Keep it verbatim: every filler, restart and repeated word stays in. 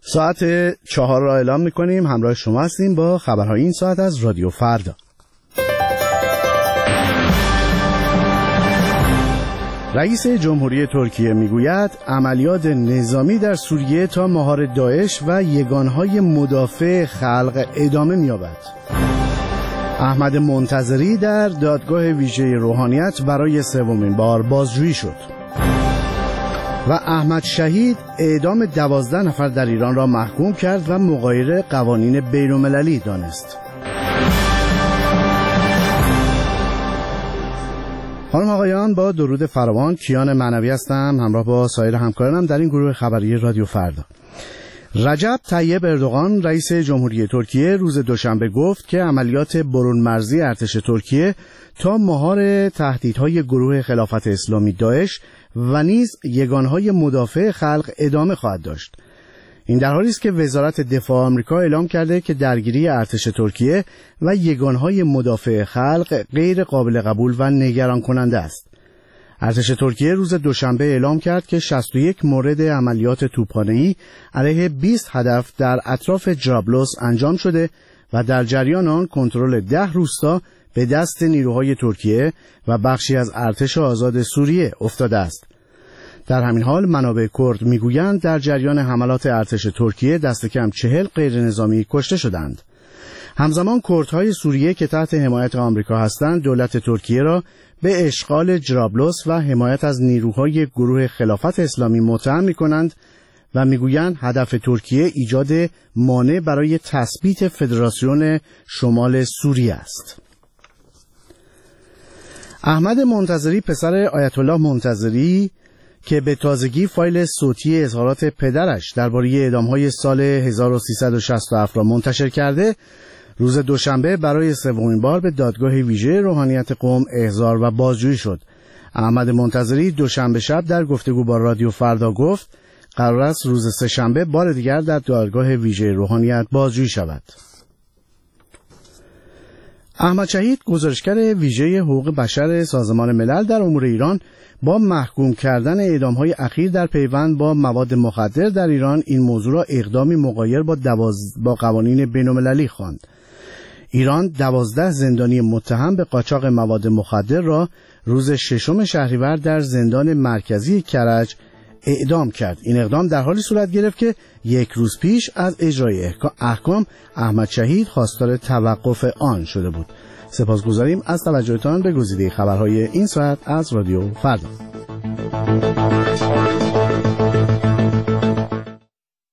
ساعت چهار را اعلام می‌کنیم. همراه شما هستیم با خبرهای این ساعت از رادیو فردا. رئیس جمهوری ترکیه میگوید عملیات نظامی در سوریه تا مهار داعش و یگانهای مدافع خلق ادامه می‌یابد. احمد منتظری در دادگاه ویژه روحانیت برای سومین بار بازجویی شد. و احمد شهید اعدام دوازده نفر در ایران را محکوم کرد و مغایر قوانین بین‌المللی دانست. خانم آقایان، با درود فراوان، کیان معنوی هستم همراه با سایر همکارانم در این گروه خبری رادیو فردا. رجب طیب اردوغان رئیس جمهوری ترکیه روز دوشنبه گفت که عملیات برون مرزی ارتش ترکیه تا مهار تهدیدهای گروه خلافت اسلامی داعش و نیز یگانهای مدافع خلق ادامه خواهد داشت. این در حالی است که وزارت دفاع آمریکا اعلام کرده که درگیری ارتش ترکیه و یگانهای مدافع خلق غیر قابل قبول و نگران کننده است. ارتش ترکیه روز دوشنبه اعلام کرد که شصت و یک مورد عملیات توپخانه‌ای علیه بیست هدف در اطراف جرابلس انجام شده و در جریان آن کنترل ده روستا به دست نیروهای ترکیه و بخشی از ارتش آزاد سوریه افتاده است. در همین حال منابع کرد میگویند در جریان حملات ارتش ترکیه دست کم چهل غیر نظامی کشته شدند. همزمان کردهای سوریه که تحت حمایت آمریکا هستند دولت ترکیه را به اشغال جرابلس و حمایت از نیروهای گروه خلافت اسلامی متهم می‌کنند و میگویند هدف ترکیه ایجاد مانع برای تثبیت فدراسیون شمال سوریه است. احمد منتظری پسر آیت الله منتظری که به تازگی فایل صوتی اظهارات پدرش درباره اعدام‌های سال هزار و سیصد و شصت و هفت را منتشر کرده، روز دوشنبه برای سومین بار به دادگاه ویژه روحانیت قم احضار و بازجویی شد. احمد منتظری دوشنبه شب در گفتگو با رادیو فردا گفت قرار است روز سه‌شنبه بار دیگر در دادگاه ویژه روحانیت بازجویی شود. احمد شهید گزارشگر ویژه حقوق بشر سازمان ملل در امور ایران با محکوم کردن اعدام‌های اخیر در پیوند با مواد مخدر در ایران این موضوع را اقدامی مغایر با, دواز... با قوانین بین‌المللی خواند. ایران دوازده زندانی متهم به قاچاق مواد مخدر را روز ششم شهریور در زندان مرکزی کرج اعدام کرد. این اقدام در حالی صورت گرفت که یک روز پیش از اجرای احکام احمد شهید خواستار توقف آن شده بود. سپاسگزاریم از توجهتان به گزیده خبرهای این ساعت از رادیو فردا.